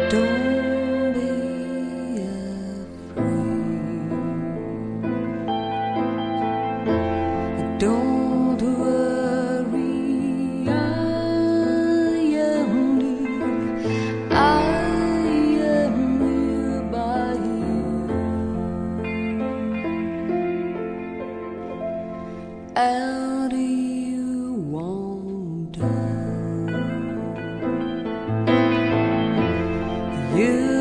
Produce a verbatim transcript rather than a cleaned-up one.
Don't be afraid. Don't worry, I am near. I am near by you. And you won't die. You